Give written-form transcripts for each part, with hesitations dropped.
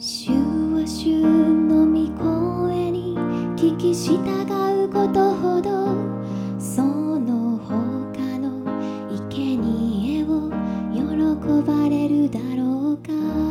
主は主の御声に聞き従うことほど、その他の生贄を喜ばれるだろうか。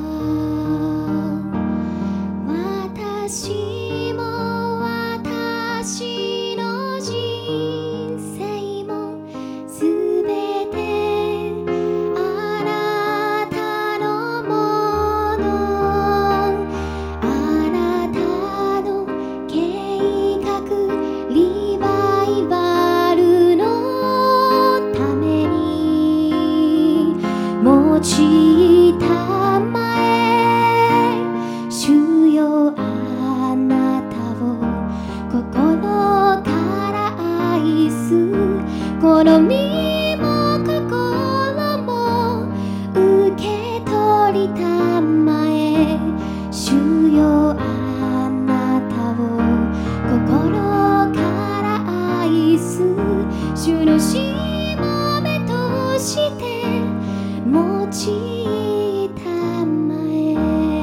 私も私の人生もすべてあなたのもの。あなたの計画リバイバルのために用いたまえ。主よ、あなたを心から愛す。この身も心も受け取りたまえ。主よ、あなたを心から愛す。主のしもべとして用いたまえ。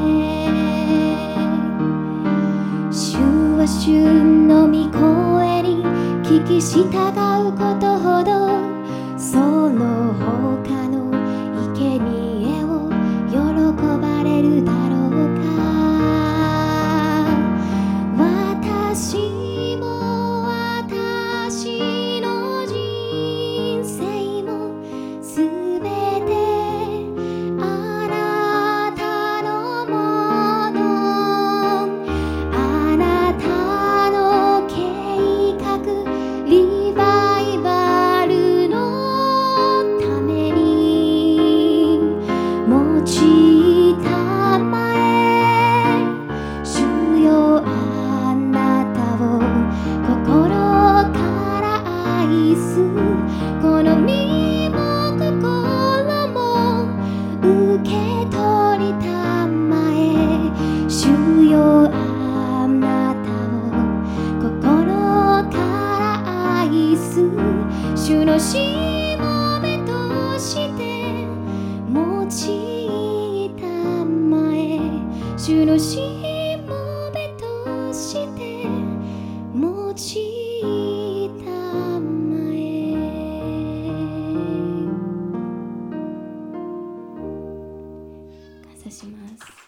主は主の御声に聞き従うことほど、その他の生贄を喜ばれるだろうか。私も私の人生もすべてあなたのもの。あなたの計画リバイバルのために用いたまえ。主よ、あなたを心から愛す。この身も心も受け取りたまえ。主よ、あなたを心から愛す。主のしもべとして用いたまえ。主のしもべとして用いたまえ。感謝します。